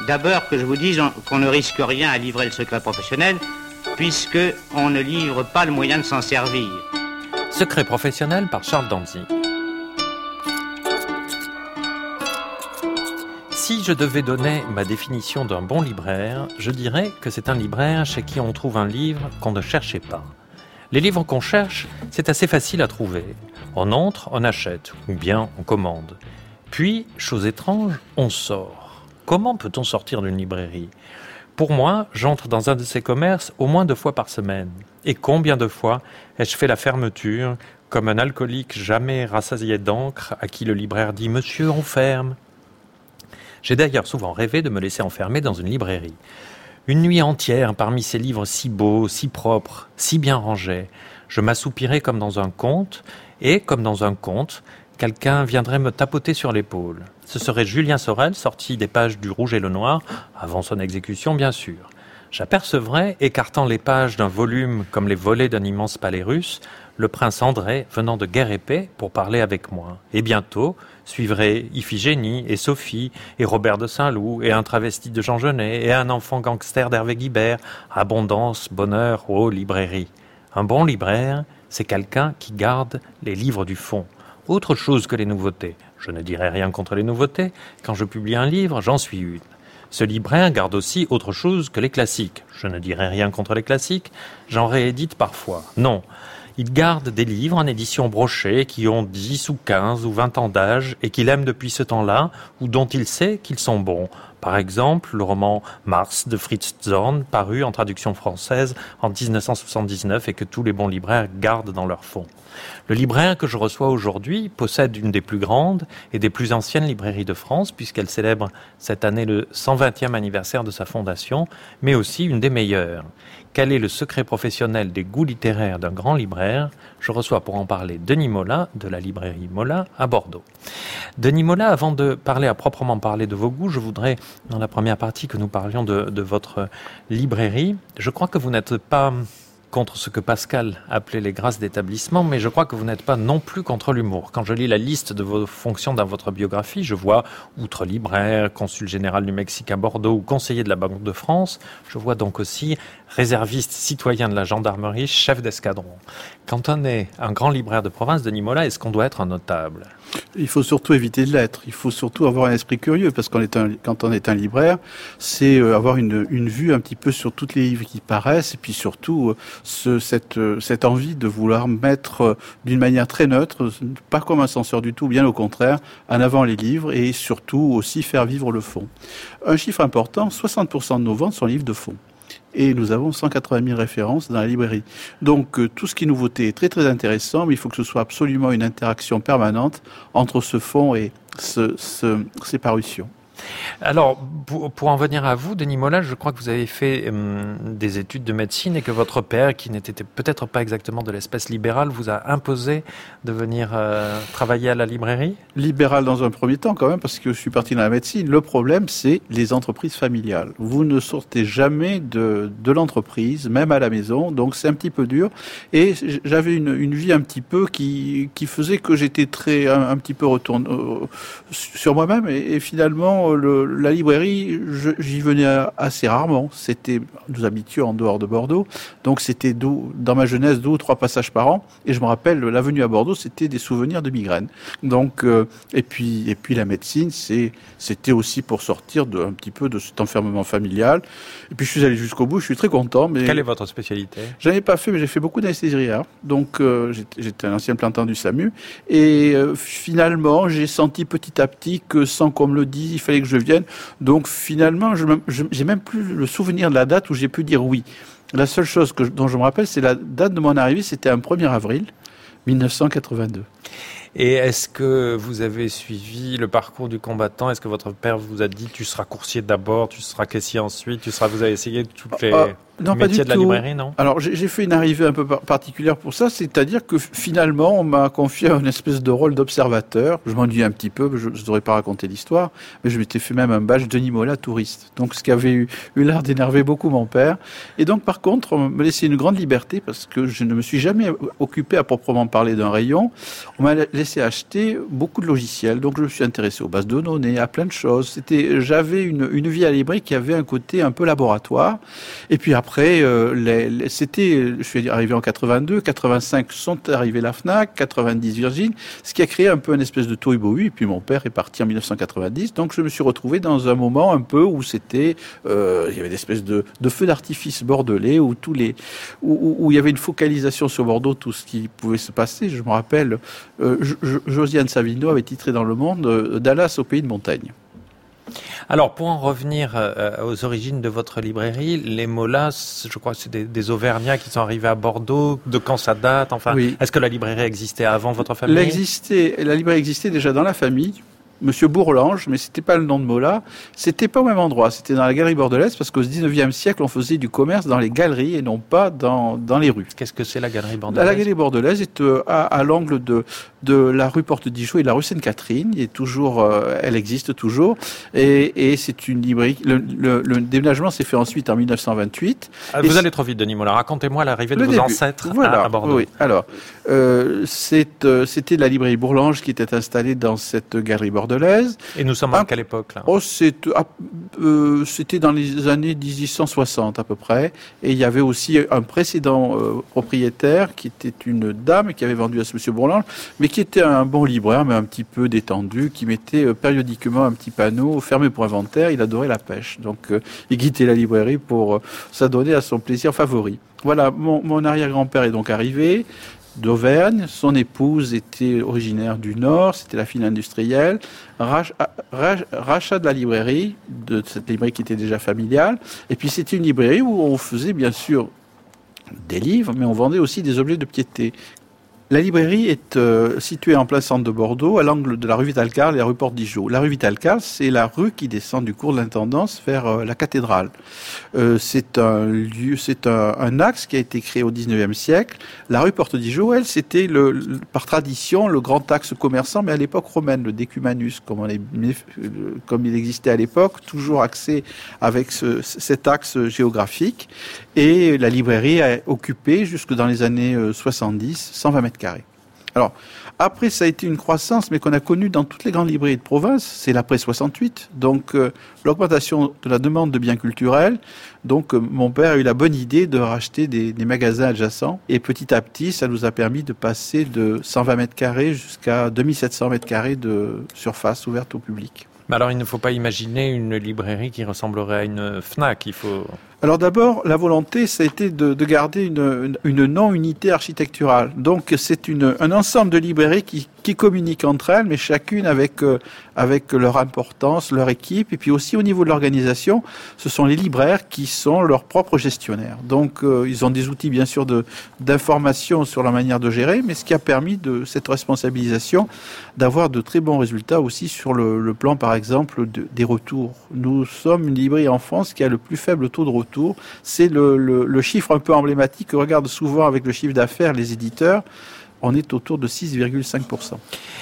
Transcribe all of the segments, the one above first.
D'abord que je vous dise qu'on ne risque rien à livrer le secret professionnel, puisque on ne livre pas le moyen de s'en servir. Secret professionnel par Charles Dantzig. Si je devais donner ma définition d'un bon libraire, je dirais que c'est un libraire chez qui on trouve un livre qu'on ne cherchait pas. Les livres qu'on cherche, c'est assez facile à trouver. On entre, on achète, ou bien on commande. Puis, chose étrange, on sort. Comment peut-on sortir d'une librairie ? Pour moi, j'entre dans un de ces commerces au moins 2 fois par semaine. Et combien de fois ai-je fait la fermeture, comme un alcoolique jamais rassasié d'encre à qui le libraire dit « Monsieur, on ferme ». J'ai d'ailleurs souvent rêvé de me laisser enfermer dans une librairie. Une nuit entière parmi ces livres si beaux, si propres, si bien rangés. Je m'assoupirais comme dans un conte, et comme dans un conte, quelqu'un viendrait me tapoter sur l'épaule. Ce serait Julien Sorel, sorti des pages du Rouge et le Noir, avant son exécution bien sûr. J'apercevrais, écartant les pages d'un volume comme les volets d'un immense palais russe, le prince André venant de Guerre et Paix pour parler avec moi. Et bientôt suivraient Iphigénie et Sophie et Robert de Saint-Loup et un travesti de Jean Genet et un enfant gangster d'Hervé Guibert. Abondance, bonheur, ô librairie. Un bon libraire, c'est quelqu'un qui garde les livres du fond. Autre chose que les nouveautés. Je ne dirai rien contre les nouveautés. Quand je publie un livre, j'en suis une. Ce libraire garde aussi autre chose que les classiques. Je ne dirai rien contre les classiques. J'en réédite parfois. Non. Il garde des livres en édition brochée qui ont 10 ou 15 ou 20 ans d'âge et qu'il aime depuis ce temps-là ou dont il sait qu'ils sont bons. Par exemple, le roman Mars de Fritz Zorn, paru en traduction française en 1979 et que tous les bons libraires gardent dans leur fond. Le libraire que je reçois aujourd'hui possède une des plus grandes et des plus anciennes librairies de France puisqu'elle célèbre cette année le 120e anniversaire de sa fondation, mais aussi une des meilleures. Quel est le secret professionnel des goûts littéraires d'un grand libraire ? Je reçois pour en parler Denis Mola de la librairie Mola à Bordeaux. Denis Mola, avant de parler à proprement parler de vos goûts, je voudrais, dans la première partie que nous parlions de votre librairie, je crois que vous n'êtes pas contre ce que Pascal appelait les grâces d'établissement, mais je crois que vous n'êtes pas non plus contre l'humour. Quand je lis la liste de vos fonctions dans votre biographie, je vois, outre libraire, consul général du Mexique à Bordeaux ou conseiller de la Banque de France, je vois donc aussi réserviste citoyen de la gendarmerie, chef d'escadron. Quand on est un grand libraire de province, Denis Mola, est-ce qu'on doit être un notable ? Il faut surtout éviter de l'être. Il faut surtout avoir un esprit curieux, parce quand on est un libraire, c'est avoir une vue un petit peu sur toutes les livres qui paraissent, et puis surtout cette envie de vouloir mettre d'une manière très neutre, pas comme un censeur du tout, bien au contraire, en avant les livres, et surtout aussi faire vivre le fond. Un chiffre important, 60% de nos ventes sont livres de fond. Et nous avons 180 000 références dans la librairie. Donc tout ce qui est nouveauté est très très intéressant, mais il faut que ce soit absolument une interaction permanente entre ce fond et ces parutions. Alors, pour en venir à vous, Denis Mola, je crois que vous avez fait des études de médecine et que votre père, qui n'était peut-être pas exactement de l'espèce libérale, vous a imposé de venir travailler à la librairie ? Libéral dans un premier temps quand même, parce que je suis parti dans la médecine. Le problème, c'est les entreprises familiales. Vous ne sortez jamais de l'entreprise, même à la maison, donc c'est un petit peu dur. Et j'avais une vie un petit peu qui faisait que j'étais un petit peu retourné sur moi-même et finalement la librairie, j'y venais assez rarement. Nous habitions en dehors de Bordeaux, donc c'était dans ma jeunesse 2 ou 3 passages par an. Et je me rappelle, la venue à Bordeaux, c'était des souvenirs de migraine. Donc, et puis la médecine, c'était aussi pour sortir un petit peu de cet enfermement familial. Et puis je suis allé jusqu'au bout. Je suis très content. Mais quelle est votre spécialité ? J'en ai pas fait, mais j'ai fait beaucoup d'anesthésie. Donc j'étais un ancien plantant du SAMU. Et finalement, j'ai senti petit à petit que sans qu'on me le dise, il fallait que je vienne. Donc finalement, j'ai même plus le souvenir de la date où j'ai pu dire oui. La seule chose dont je me rappelle, c'est la date de mon arrivée, c'était un 1er avril 1982. Et est-ce que vous avez suivi le parcours du combattant ? Est-ce que votre père vous a dit tu seras coursier d'abord, tu seras caissier ensuite, vous avez essayé toutes les... Non, pas du métier de la tout. librairie, non? Alors, j'ai fait une arrivée un peu particulière pour ça, c'est-à-dire que finalement, on m'a confié une espèce de rôle d'observateur. Je m'ennuie un petit peu, je ne devrais pas raconter l'histoire, mais je m'étais fait même un badge Denis Mola touriste. Donc, ce qui avait eu l'air d'énerver beaucoup mon père. Et donc, par contre, on me laissait une grande liberté parce que je ne me suis jamais occupé à proprement parler d'un rayon. On m'a laissé acheter beaucoup de logiciels. Donc, je me suis intéressé aux bases de données, à plein de choses. J'avais une vie à la librairie qui avait un côté un peu laboratoire. Et puis après, je suis arrivé en 82, 85 sont arrivés la Fnac, 90 Virgin, ce qui a créé un peu une espèce de tohu-bohu. Et puis mon père est parti en 1990, donc je me suis retrouvé dans un moment un peu où il y avait une espèce de feu d'artifice bordelais où où il y avait une focalisation sur Bordeaux, tout ce qui pouvait se passer. Je me rappelle, Josiane Savino avait titré dans Le Monde Dallas au pays de montagne. Alors, pour en revenir aux origines de votre librairie, les Molas, je crois que c'est des Auvergnats qui sont arrivés à Bordeaux. De quand ça date? Enfin, oui. Est-ce que la librairie existait avant votre famille? La librairie existait déjà dans la famille. Monsieur Bourlange, mais c'était pas le nom de Mola. C'était pas au même endroit. C'était dans la galerie bordelaise parce qu'au 19e siècle, on faisait du commerce dans les galeries et non pas dans les rues. Qu'est-ce que c'est la galerie bordelaise? La galerie bordelaise est à l'angle de la rue Porte-Dijon et de la rue Sainte-Catherine. Elle existe toujours. Et c'est une librairie. Le déménagement s'est fait ensuite en 1928. Vous allez trop vite, Denis Mola. Racontez-moi l'arrivée de vos ancêtres à Bordeaux. Oui. Alors, c'était la librairie Bourlange qui était installée dans cette galerie bordelaise. Et nous sommes à quelle époque là? C'était dans les années 1860 à peu près. Et il y avait aussi un précédent propriétaire qui était une dame qui avait vendu à ce monsieur Bourlange, mais qui était un bon libraire, mais un petit peu détendu, qui mettait périodiquement un petit panneau fermé pour inventaire. Il adorait la pêche. Donc il quittait la librairie pour s'adonner à son plaisir favori. Voilà, mon arrière-grand-père est donc arrivé d'Auvergne. Son épouse était originaire du Nord, c'était la fille industrielle. Rachat de la librairie, de cette librairie qui était déjà familiale. Et puis c'était une librairie où on faisait bien sûr des livres, mais on vendait aussi des objets de piété. La librairie est située en plein centre de Bordeaux, à l'angle de la rue Vital-Carle et la rue Porte-Dijon. La rue Vital-Carle, c'est la rue qui descend du cours de l'intendance vers la cathédrale. C'est un axe qui a été créé au 19e siècle. La rue Porte-Dijon, elle, c'était par tradition le grand axe commerçant, mais à l'époque romaine, le decumanus, comme il existait à l'époque, toujours axé avec cet axe géographique. Et la librairie a occupé, jusque dans les années 70, 120 mètres carrés. Alors, après, ça a été une croissance, mais qu'on a connue dans toutes les grandes librairies de province. C'est l'après 68. Donc, l'augmentation de la demande de biens culturels. Donc, mon père a eu la bonne idée de racheter des magasins adjacents. Et petit à petit, ça nous a permis de passer de 120 mètres carrés jusqu'à 2700 mètres carrés de surface ouverte au public. Mais alors, il ne faut pas imaginer une librairie qui ressemblerait à une Fnac. Alors d'abord, la volonté, ça a été de garder une non-unité architecturale. Donc c'est un ensemble de librairies qui communiquent entre elles, mais chacune avec leur importance, leur équipe. Et puis aussi au niveau de l'organisation, ce sont les libraires qui sont leurs propres gestionnaires. Donc ils ont des outils bien sûr d'information sur la manière de gérer, mais ce qui a permis de cette responsabilisation d'avoir de très bons résultats aussi sur le plan par exemple des retours. Nous sommes une librairie en France qui a le plus faible taux de retour. C'est le chiffre un peu emblématique que regardent souvent avec le chiffre d'affaires les éditeurs. On est autour de 6,5%.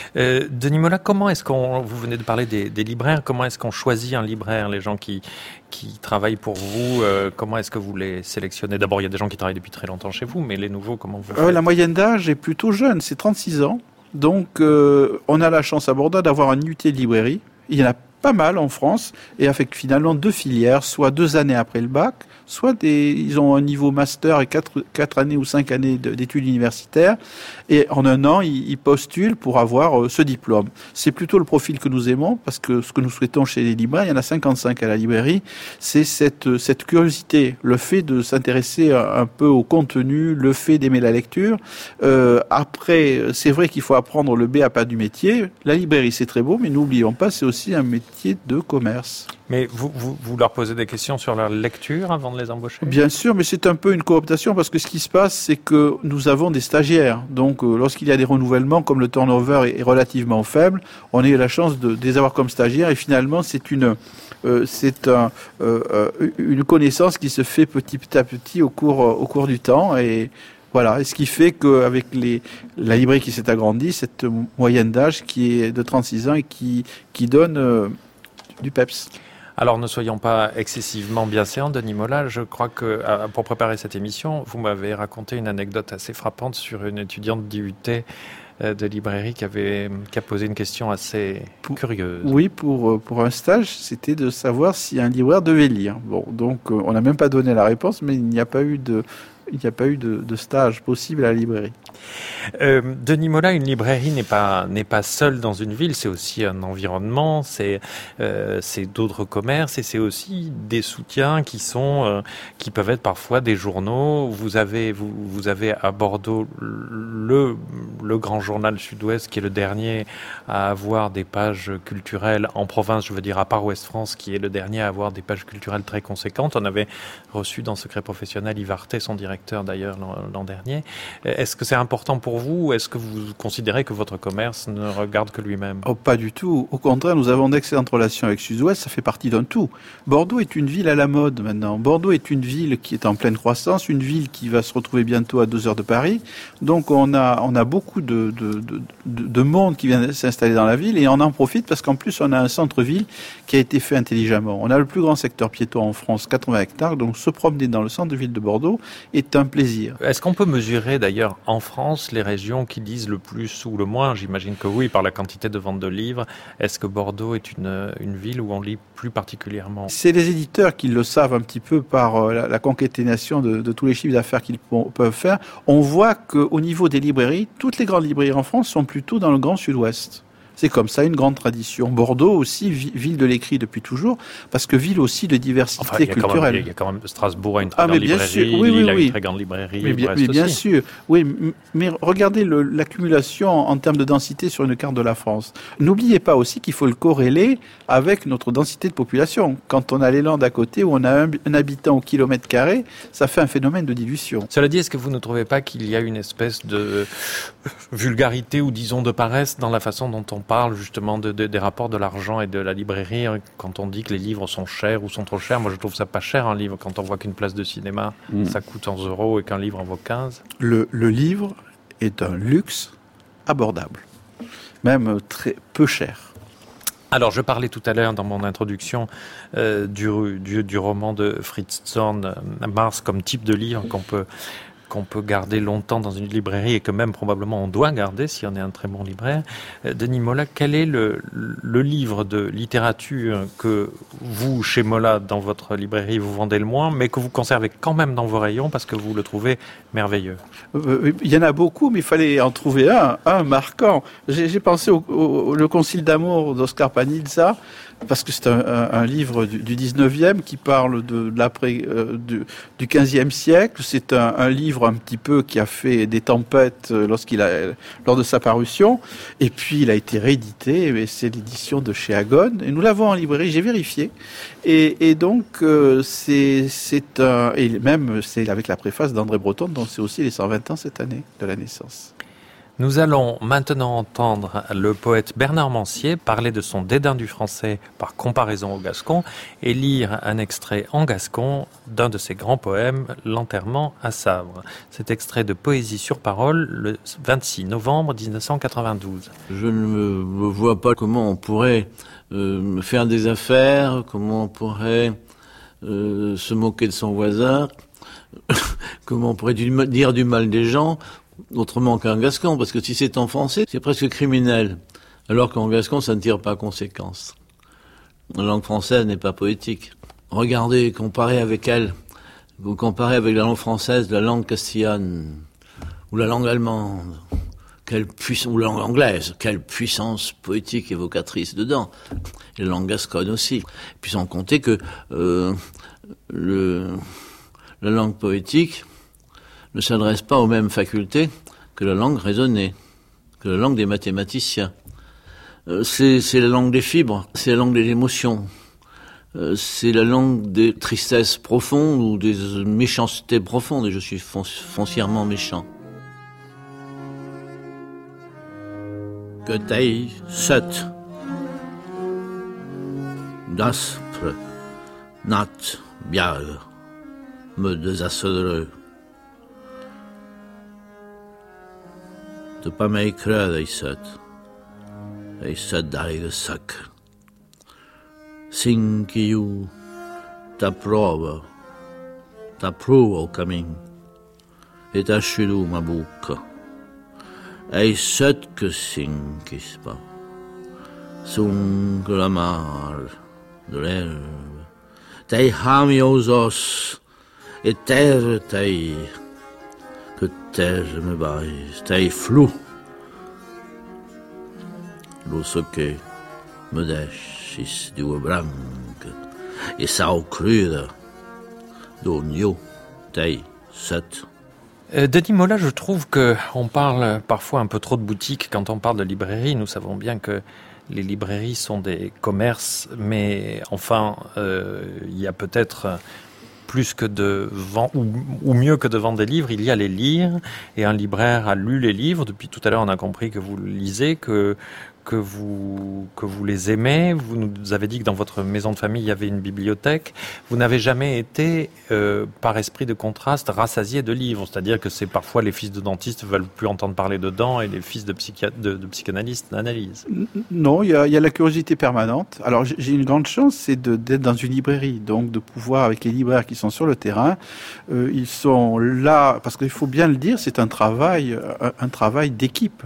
Denis Mola, vous venez de parler des libraires, comment est-ce qu'on choisit un libraire? Les gens qui travaillent pour vous, comment est-ce que vous les sélectionnez? D'abord, il y a des gens qui travaillent depuis très longtemps chez vous, mais les nouveaux, comment vous faites? La moyenne d'âge est plutôt jeune, c'est 36 ans. Donc, on a la chance à Bordeaux d'avoir un UT de librairie. Il y en a pas mal en France, et avec finalement 2 filières, soit 2 années après le bac, soit ils ont un niveau master et 4 années ou 5 années d'études universitaires, et en un an, ils postulent pour avoir ce diplôme. C'est plutôt le profil que nous aimons, parce que ce que nous souhaitons chez les libraires, il y en a 55 à la librairie, c'est cette curiosité, le fait de s'intéresser un peu au contenu, le fait d'aimer la lecture. Après, c'est vrai qu'il faut apprendre le B à pas du métier. La librairie, c'est très beau, mais n'oublions pas, c'est aussi un métier métier de commerce. Mais vous leur posez des questions sur leur lecture avant de les embaucher ? Bien sûr, mais c'est un peu une cooptation parce que ce qui se passe, c'est que nous avons des stagiaires. Donc, lorsqu'il y a des renouvellements, comme le turnover est relativement faible, on a eu la chance de les avoir comme stagiaires et finalement, c'est une connaissance qui se fait petit à petit au cours du temps et voilà, et ce qui fait qu'avec la librairie qui s'est agrandie, cette moyenne d'âge qui est de 36 ans et qui donne du peps. Alors ne soyons pas excessivement bienséants, Denis Mola. Je crois que pour préparer cette émission, vous m'avez raconté une anecdote assez frappante sur une étudiante d'IUT de librairie qui a posé une question assez curieuse. Oui, pour un stage, c'était de savoir si un libraire devait lire. Bon, donc on n'a même pas donné la réponse, mais il n'y a pas eu de stage possible à la librairie. Denis Mola, une librairie n'est pas seule dans une ville, c'est aussi un environnement, c'est d'autres commerces et c'est aussi des soutiens qui peuvent être parfois des journaux. Vous avez à Bordeaux le grand journal Sud-Ouest qui est le dernier à avoir des pages culturelles en province, je veux dire à part Ouest-France qui est le dernier à avoir des pages culturelles très conséquentes. On avait reçu dans Secret Professionnel Yves Artet, son directeur d'ailleurs l'an dernier. Est-ce que c'est important pour vous ou est-ce que vous considérez que votre commerce ne regarde que lui-même ? Oh, pas du tout. Au contraire, nous avons d'excellentes relations avec Sud-Ouest, ça fait partie d'un tout. Bordeaux est une ville à la mode maintenant. Bordeaux est une ville qui est en pleine croissance, une ville qui va se retrouver bientôt à 2 heures de Paris. Donc on a beaucoup de monde qui vient s'installer dans la ville et on en profite parce qu'en plus on a un centre-ville qui a été fait intelligemment. On a le plus grand secteur piéton en France, 80 hectares, donc se promener dans le centre-ville de Bordeaux est un plaisir. Est-ce qu'on peut mesurer d'ailleurs en France les régions qui lisent le plus ou le moins ? J'imagine que oui, par la quantité de ventes de livres. Est-ce que Bordeaux est une ville où on lit plus particulièrement ? C'est les éditeurs qui le savent un petit peu par la concaténation de tous les chiffres d'affaires qu'ils peuvent faire. On voit qu'au niveau des librairies, toutes les grandes librairies en France sont plutôt dans le Grand Sud-Ouest. C'est comme ça, une grande tradition. Bordeaux aussi, ville de l'écrit depuis toujours, parce que ville aussi de diversité culturelle. Il y a quand même Strasbourg a une très grande librairie, Lille a une très grande librairie, mais bien sûr. Oui, mais regardez l'accumulation en termes de densité sur une carte de la France. N'oubliez pas aussi qu'il faut le corréler avec notre densité de population. Quand on a les Landes à côté, où on a un habitant au kilomètre carré, ça fait un phénomène de dilution. Cela dit, est-ce que vous ne trouvez pas qu'il y a une espèce de vulgarité ou disons de paresse dans la façon dont on parle justement des rapports de l'argent et de la librairie quand on dit que les livres sont chers ou sont trop chers? Moi, je trouve ça pas cher un livre quand on voit qu'une place de cinéma, ça coûte 11 € et qu'un livre en vaut 15. Le livre est un luxe abordable, même très peu cher. Alors, je parlais tout à l'heure dans mon introduction du roman de Fritz Zorn, Mars, comme type de livre qu'on peut garder longtemps dans une librairie et que même probablement on doit garder si on est un très bon libraire. Denis Mola, quel est le livre de littérature que vous, chez Mola, dans votre librairie, vous vendez le moins, mais que vous conservez quand même dans vos rayons parce que vous le trouvez merveilleux? Il y en a beaucoup, mais il fallait en trouver un marquant. J'ai pensé au Le Concile d'amour d'Oscar Panizza, parce que c'est un livre du 19e qui parle de l'après du 15e siècle. C'est un livre un petit peu qui a fait des tempêtes lors de sa parution. Et puis il a été réédité. Mais c'est l'édition de chez Agone. Et nous l'avons en librairie. J'ai vérifié. Et donc c'est avec la préface d'André Breton, dont c'est aussi les 120 ans cette année de la naissance. Nous allons maintenant entendre le poète Bernard Mancier parler de son dédain du français par comparaison au gascon et lire un extrait en gascon d'un de ses grands poèmes, L'enterrement à Savres. Cet extrait de Poésie sur parole, le 26 novembre 1992. Je ne me vois pas comment on pourrait faire des affaires, comment on pourrait se moquer de son voisin, comment on pourrait dire du mal des gens, autrement qu'un gascon, parce que si c'est en français, c'est presque criminel, alors qu'en gascon, ça ne tire pas conséquence. La langue française n'est pas poétique. Regardez, comparez avec elle, vous comparez avec la langue française, la langue castillane, ou la langue allemande, ou la langue anglaise, quelle puissance poétique évocatrice dedans, et la langue gasconne aussi. Puis sans compter que la langue poétique ne s'adresse pas aux mêmes facultés que la langue raisonnée, que la langue des mathématiciens. C'est la langue des fibres, c'est la langue des émotions. C'est la langue des tristesses profondes ou des méchancetés profondes, et je suis foncièrement méchant. Que t'ailles sött, d'aspre, natt, bjerg, møddes er sødrød. Det på meg krød ei søtt deilig søkk. Sinke jo, ta prøver coming, et ta skyldo med boka. Ei søtke sinkes på, sunker la mar, drelve. Tei ham jo hos oss, et terre tei, que terre me bais, tei flu. Lo søkke, me deschis du branke, et sau kryder, donio, tei søtt. Denis Mola, je trouve qu'on parle parfois un peu trop de boutiques quand on parle de librairie. Nous savons bien que les librairies sont des commerces, mais enfin, il y a peut-être plus que de vendre, ou mieux que de vendre des livres, il y a les lire. Et un libraire a lu les livres. Depuis tout à l'heure, on a compris que vous lisez, que vous les aimez. Vous nous avez dit que dans votre maison de famille, il y avait une bibliothèque. Vous n'avez jamais été, par esprit de contraste, rassasié de livres. C'est-à-dire que c'est parfois les fils de dentistes ne veulent plus entendre parler dedans et les fils de psychanalystes l'analysent. Non, il y a la curiosité permanente. Alors j'ai une grande chance, c'est d'être dans une librairie, donc de pouvoir, avec les libraires qui sont sur le terrain, ils sont là, parce qu'il faut bien le dire, c'est un travail d'équipe.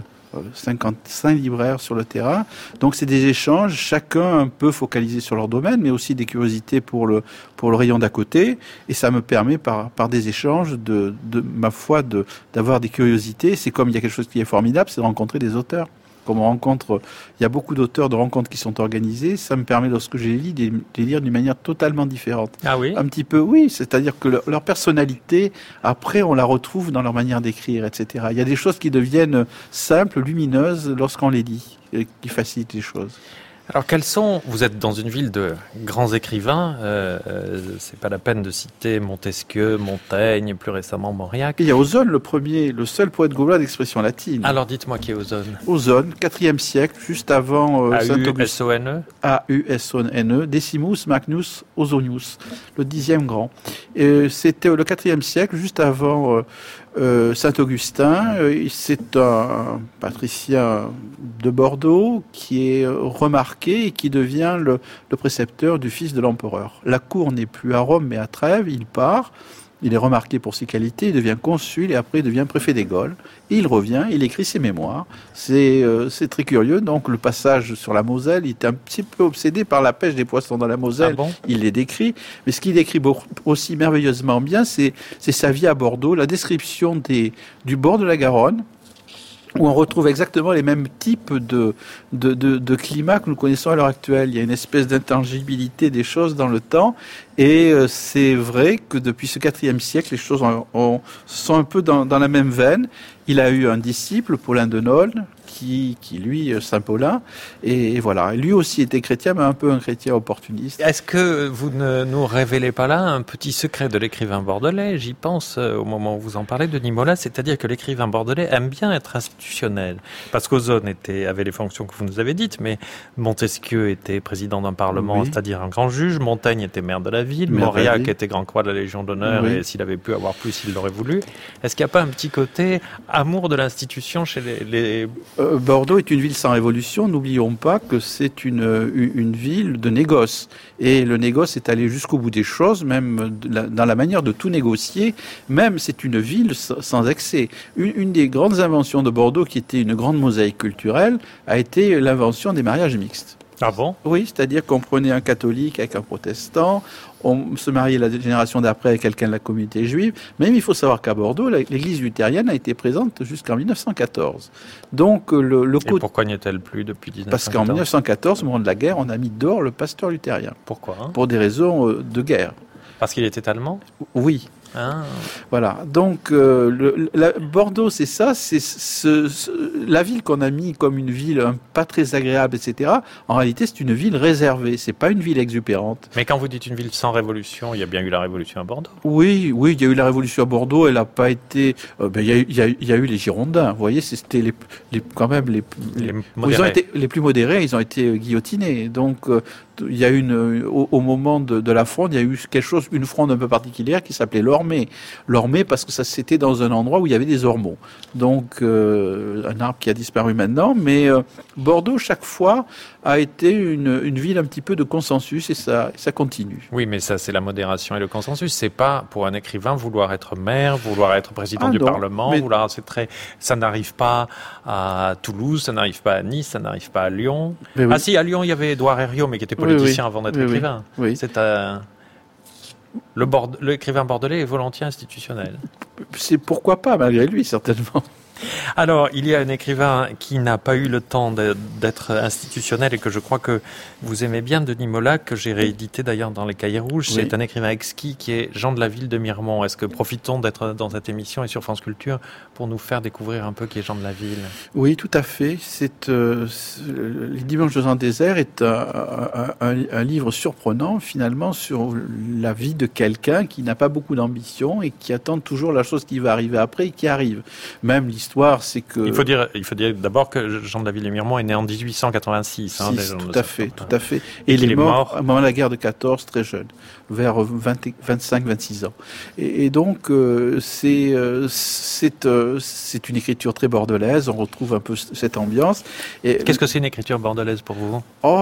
55 libraires sur le terrain. Donc c'est des échanges, chacun un peu focalisé sur leur domaine, mais aussi des curiosités pour le rayon d'à côté. Et ça me permet par des échanges ma foi, d'avoir des curiosités. C'est comme il y a quelque chose qui est formidable, c'est de rencontrer des auteurs. Comme on rencontre, il y a beaucoup d'auteurs de rencontres qui sont organisées. Ça me permet, lorsque je les lis, de les lire d'une manière totalement différente. Ah oui? Un petit peu, oui. C'est-à-dire que leur personnalité, après, on la retrouve dans leur manière d'écrire, etc. Il y a des choses qui deviennent simples, lumineuses, lorsqu'on les lit, et qui facilitent les choses. Alors vous êtes dans une ville de grands écrivains, c'est pas la peine de citer Montesquieu, Montaigne, plus récemment Mauriac. Il y a Ozone, le seul poète gaulois d'expression latine. Alors dites-moi qui est Ozone. Ozone, 4e siècle, juste avant A-U-S-O-N-E. A-U-S-O-N-E, Decimus Magnus Ozonius, le 10e grand. C'était le 4e siècle, juste avant Saint-Augustin. C'est un patricien de Bordeaux qui est remarqué et qui devient le précepteur du fils de l'empereur. La cour n'est plus à Rome mais à Trèves, il part. Il est remarqué pour ses qualités, il devient consul et après il devient préfet des Gaules. Et il revient, il écrit ses mémoires. C'est très curieux. Donc le passage sur la Moselle, il était un petit peu obsédé par la pêche des poissons dans la Moselle. Ah bon? Il les décrit. Mais ce qu'il décrit aussi merveilleusement bien, c'est sa vie à Bordeaux, la description du bord de la Garonne, où on retrouve exactement les mêmes types de climats que nous connaissons à l'heure actuelle. Il y a une espèce d'intangibilité des choses dans le temps, et c'est vrai que depuis ce 4e siècle, les choses sont un peu dans la même veine. Il a eu un disciple, Paulin de Nolne, qui lui, Saint Paulin, et voilà. Lui aussi était chrétien, mais un peu un chrétien opportuniste. Est-ce que vous ne nous révélez pas là un petit secret de l'écrivain bordelais? J'y pense au moment où vous en parlez, Denis Mola, c'est-à-dire que l'écrivain bordelais aime bien être institutionnel. Parce qu'Ozone avait les fonctions que vous nous avez dites, mais Montesquieu était président d'un parlement, oui, c'est-à-dire un grand juge, Montaigne était maire de la ville, Mauriac était grand croix de la Légion d'honneur, oui, et s'il avait pu avoir plus, il l'aurait voulu. Est-ce qu'il n'y a pas un petit côté amour de l'institution chez les... Bordeaux est une ville sans révolution. N'oublions pas que c'est une ville de négoce. Et le négoce est allé jusqu'au bout des choses, même dans la manière de tout négocier. Même c'est une ville sans excès. Une des grandes inventions de Bordeaux, qui était une grande mosaïque culturelle, a été l'invention des mariages mixtes. Ah bon? Oui, c'est-à-dire qu'on prenait un catholique avec un protestant, on se mariait la génération d'après avec quelqu'un de la communauté juive. Même il faut savoir qu'à Bordeaux, l'église luthérienne a été présente jusqu'en 1914. Donc Et pourquoi n'y est-elle plus depuis 1914? Parce qu'en 1914, au moment de la guerre, on a mis dehors le pasteur luthérien. Pourquoi? Pour des raisons de guerre. Parce qu'il était allemand? Oui. Voilà. Donc, Bordeaux, c'est ça. C'est la ville qu'on a mis comme une ville pas très agréable, etc. En réalité, c'est une ville réservée. C'est pas une ville exubérante. Mais quand vous dites une ville sans révolution, il y a bien eu la révolution à Bordeaux. Oui, il y a eu la révolution à Bordeaux. Elle n'a pas été. Il y a eu les Girondins. Vous voyez, c'était quand même les modérés. Ils ont été les plus modérés. Ils ont été guillotinés. Donc, il y a au moment de la fronde, il y a eu une fronde un peu particulière qui s'appelait l'Ormée. L'Ormée parce que ça c'était dans un endroit où il y avait des ormeaux. Donc un arbre qui a disparu maintenant, mais Bordeaux chaque fois a été une ville un petit peu de consensus et ça continue. Oui, mais ça c'est la modération et le consensus. C'est pas pour un écrivain vouloir être maire, vouloir être président du Parlement, ça n'arrive pas à Toulouse, ça n'arrive pas à Nice, ça n'arrive pas à Lyon. Oui. Ah si, à Lyon il y avait Édouard Herriot, mais qui était politicien avant d'être écrivain. Oui. C'est l'écrivain bordelais est volontiers institutionnel. C'est pourquoi pas, malgré lui, certainement. Alors, il y a un écrivain qui n'a pas eu le temps d'être institutionnel et que je crois que vous aimez bien, Denis Molac, que j'ai réédité d'ailleurs dans les Cahiers Rouges. Oui. C'est un écrivain exquis qui est Jean de la Ville de Miremont. Est-ce que profitons d'être dans cette émission et sur France Culture pour nous faire découvrir un peu qui est Jean de la Ville? Oui, tout à fait. Les Dimanches de Jean Désert est un livre surprenant finalement sur la vie de quelqu'un qui n'a pas beaucoup d'ambition et qui attend toujours la chose qui va arriver après et qui arrive. Même l'histoire, c'est que... Il faut dire d'abord que Jean de la Ville de Miremont est né en 1886. Tout à fait. Et il est mort à moment de la guerre de 14, très jeune, vers 25-26 ans. Et donc, c'est une écriture très bordelaise, on retrouve un peu cette ambiance. Qu'est-ce que c'est une écriture bordelaise pour vous?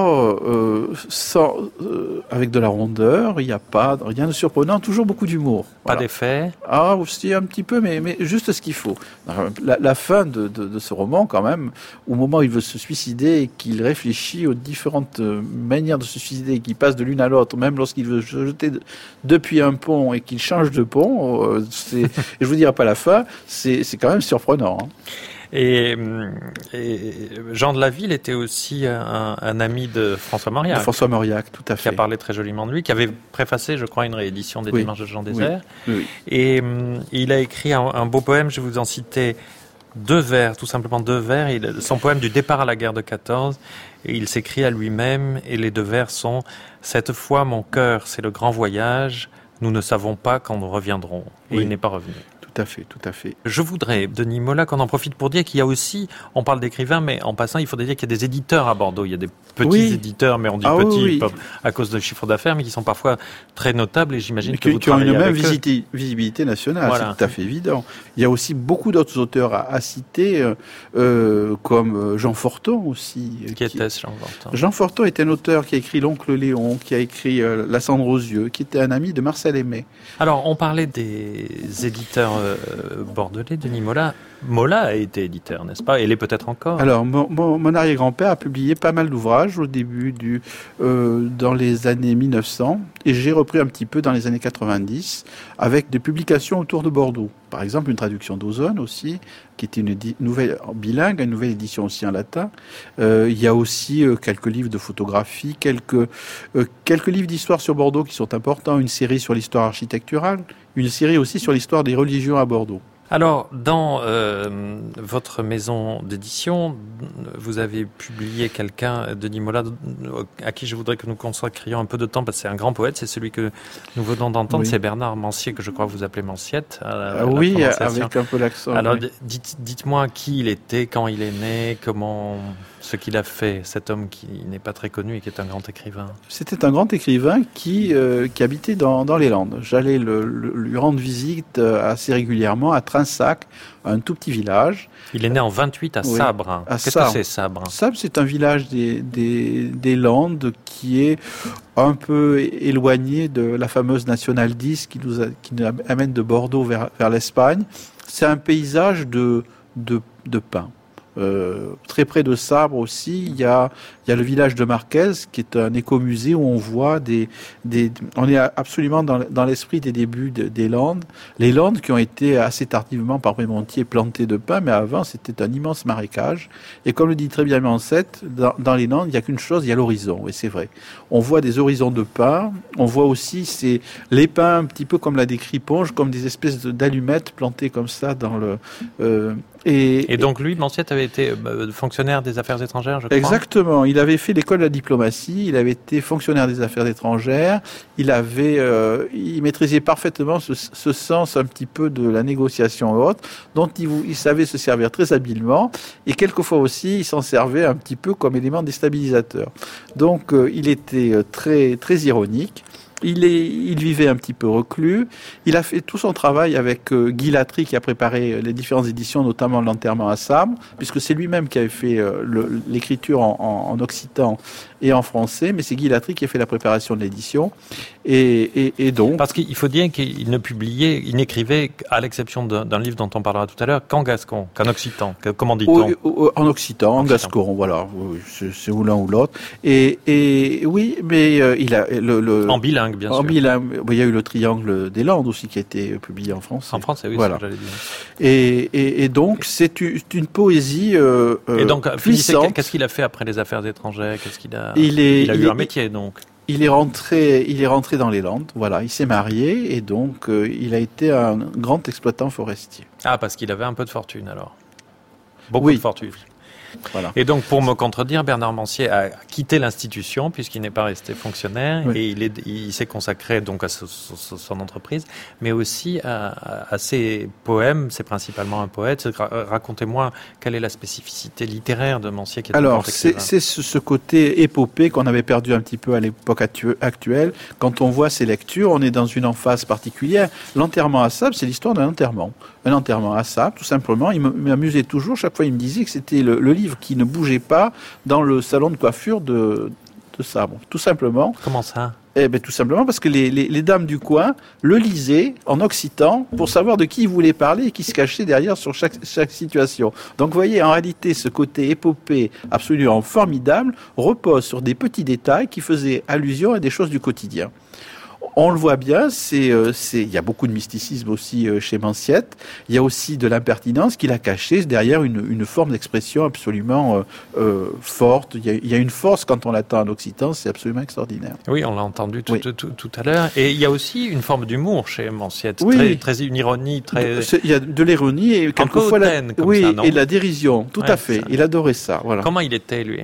Avec de la rondeur, il n'y a pas rien de surprenant, toujours beaucoup d'humour. Pas d'effet? Aussi un petit peu, mais juste ce qu'il faut. La fin de ce roman, quand même, au moment où il veut se suicider et qu'il réfléchit aux différentes manières de se suicider, qu'il passe de l'une à l'autre, même lorsqu'il veut se jeter depuis un pont et qu'il change de pont, et je vous dirai pas la fin, c'est quand même surprenant. Et Jean de la Ville était aussi un ami de François Mauriac. De François Mauriac, tout à fait. Qui a parlé très joliment de lui, qui avait préfacé, je crois, une réédition des Dimanches de Jean Désert. Oui. Et il a écrit un beau poème, je vais vous en citer 2 vers, tout simplement 2 vers. Son poème du départ à la guerre de 14. Et il s'écrit à lui-même, et les 2 vers sont « Cette fois, mon cœur, c'est le grand voyage. Nous ne savons pas quand nous reviendrons. » Et il n'est pas revenu. Tout à fait. Je voudrais, Denis Molac, qu'on en profite pour dire qu'il y a aussi, on parle d'écrivains, mais en passant, il faudrait dire qu'il y a des éditeurs à Bordeaux. Il y a des petits éditeurs, mais on dit petits à cause de chiffre d'affaires, mais qui sont parfois très notables, et j'imagine que vous travaillez avec eux. Qui ont une même visibilité nationale, c'est tout à fait évident. Il y a aussi beaucoup d'autres auteurs à citer, comme Jean Forton aussi. Qui était-ce, Jean Forton? Jean Forton est un auteur qui a écrit L'Oncle Léon, qui a écrit La Cendre aux yeux, qui était un ami de Marcel Aimé. Alors, on parlait des éditeurs bordelais, Denis Mola. Mola a été éditeur, n'est-ce pas? Et l'est peut-être encore. Alors, mon arrière-grand-père a publié pas mal d'ouvrages au début dans les années 1900, et j'ai repris un petit peu dans les années 90, avec des publications autour de Bordeaux. Par exemple, une traduction d'Ozone aussi, qui était une nouvelle bilingue, une nouvelle édition aussi en latin. Il y a aussi quelques livres de photographie, quelques livres d'histoire sur Bordeaux qui sont importants, une série sur l'histoire architecturale, une série aussi sur l'histoire des religions à Bordeaux. Alors, dans votre maison d'édition, vous avez publié quelqu'un, Denis Mola, à qui je voudrais que nous consacrions un peu de temps, parce que c'est un grand poète, c'est celui que nous venons d'entendre, c'est Bernard Manciet, que je crois vous appelez Manciette. Oui, avec un peu l'accent. Alors, dites-moi qui il était, quand il est né, ce qu'il a fait, cet homme qui n'est pas très connu et qui est un grand écrivain. C'était un grand écrivain qui habitait dans les Landes. J'allais lui rendre visite assez régulièrement à Trinsac, un tout petit village. Il est né en 28 à Sabre. Qu'est-ce que c'est, Sabre? Sabre, c'est un village des Landes qui est un peu éloigné de la fameuse Nationale 10 qui nous amène de Bordeaux vers l'Espagne. C'est un paysage de pins. Très près de Sabre aussi, il y a le village de Marquez, qui est un écomusée où on voit on est absolument dans l'esprit des débuts des Landes. Les Landes qui ont été assez tardivement par Prémontier plantées de pins, mais avant c'était un immense marécage. Et comme le dit très bien Mansett, dans les Landes, il n'y a qu'une chose, il y a l'horizon. Et c'est vrai. On voit des horizons de pins. On voit aussi les pins un petit peu comme l'a décrit Ponge, comme des espèces d'allumettes plantées comme ça dans le. Et donc lui, Mansett avait été fonctionnaire des affaires étrangères, je crois. Exactement. Il avait fait l'école de la diplomatie. Il avait été fonctionnaire des affaires étrangères. Il maîtrisait parfaitement ce sens un petit peu de la négociation et autres, dont il savait se servir très habilement. Et quelquefois aussi, il s'en servait un petit peu comme élément déstabilisateur. Donc, il était très, très ironique. Il vivait un petit peu reclus. Il a fait tout son travail avec Guy Latry, qui a préparé les différentes éditions, notamment l'enterrement à Sabre, puisque c'est lui-même qui avait fait l'écriture en occitan et en français, mais c'est Guy Latry qui a fait la préparation de l'édition. Et donc... Parce qu'il faut dire qu'il n'écrivait, à l'exception d'un livre dont on parlera tout à l'heure, qu'en gascon, qu'en occitan. Comment dit-on ? En occitan, en gascon, voilà. C'est ou l'un ou l'autre. Et oui, mais il a... En bilingue, bien sûr. En bilingue. Il y a eu le Triangle des Landes aussi qui a été publié en français. En français, oui, voilà. c'est ce que j'allais dire. Et donc, c'est une poésie et donc, puissante. Qu'est-ce qu'il a fait après les affaires étrangères ? Il a eu un métier, donc. Il est rentré dans les Landes, voilà. Il s'est marié et donc il a été un grand exploitant forestier. Ah, parce qu'il avait un peu de fortune, alors. Beaucoup de fortune. Voilà. Et donc, pour me contredire, Bernard Mancier a quitté l'institution puisqu'il n'est pas resté fonctionnaire et il s'est consacré donc à son entreprise, mais aussi à ses poèmes. C'est principalement un poète. Racontez-moi quelle est la spécificité littéraire de Mancier qui est un grand écrivain. C'est ce côté épopée qu'on avait perdu un petit peu à l'époque actuelle. Quand on voit ses lectures, on est dans une emphase particulière. L'enterrement à Sabre, c'est l'histoire d'un enterrement. Un enterrement à Sabre, tout simplement. Il m'amusait toujours. Chaque fois, il me disait que c'était le livre qui ne bougeait pas dans le salon de coiffure de Sabre. Tout simplement. Comment ça ? Tout simplement parce que les dames du coin le lisaient en occitan pour savoir de qui il voulait parler et qui se cachait derrière sur chaque situation. Donc vous voyez, en réalité, ce côté épopée absolument formidable repose sur des petits détails qui faisaient allusion à des choses du quotidien. On le voit bien, il y a beaucoup de mysticisme aussi chez Manciette. Il y a aussi de l'impertinence qu'il a cachée derrière une forme d'expression absolument forte. Il y a une force quand on l'attend en occitan, c'est absolument extraordinaire. Oui, on l'a entendu tout à l'heure. Et il y a aussi une forme d'humour chez Manciette, une ironie très. Il y a de l'ironie et quelquefois ça, non ? et de la dérision. Tout à fait. Ça. Il adorait ça. Voilà. Comment il était, lui ?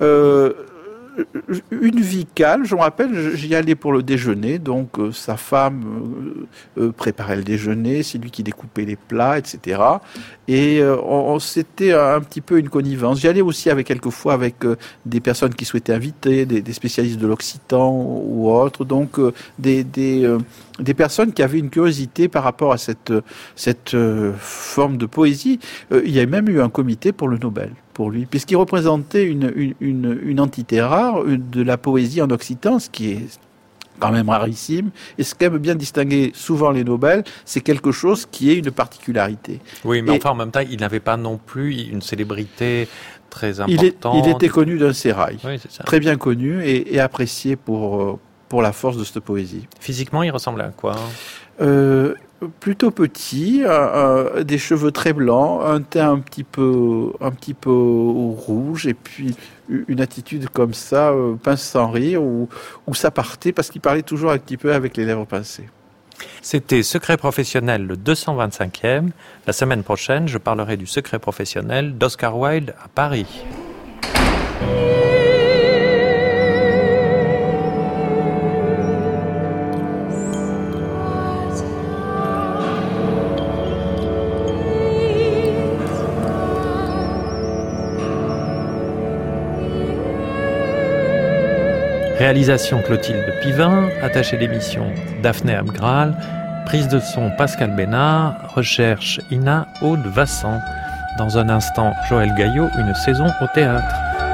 Une vie calme, je me rappelle, j'y allais pour le déjeuner, donc sa femme préparait le déjeuner, c'est lui qui découpait les plats, etc. Et c'était un petit peu une connivence. J'y allais aussi quelquefois avec des personnes qui souhaitaient inviter, des spécialistes de l'occitan ou autres, donc des personnes qui avaient une curiosité par rapport à cette forme de poésie. Il y a même eu un comité pour le Nobel pour lui, puisqu'il représentait une entité rare de la poésie en occitan, ce qui est quand même rarissime, et ce qu'aime bien distinguer souvent les Nobel, c'est quelque chose qui est une particularité. Oui, mais enfin, en même temps, il n'avait pas non plus une célébrité très importante. Il était connu d'un sérail, oui, c'est ça. Très bien connu et apprécié pour la force de cette poésie. Physiquement, il ressemblait à quoi ? Plutôt petit, des cheveux très blancs, un teint un petit peu rouge, et puis une attitude comme ça, pince sans rire, où ça partait, parce qu'il parlait toujours un petit peu avec les lèvres pincées. C'était Secret professionnel, le 225e. La semaine prochaine, je parlerai du secret professionnel d'Oscar Wilde à Paris. Réalisation Clotilde Pivin, attachée d'émission Daphné Abgral, prise de son Pascal Bénard, recherche Ina Aude Vassan. Dans un instant, Joël Gaillot, une saison au théâtre.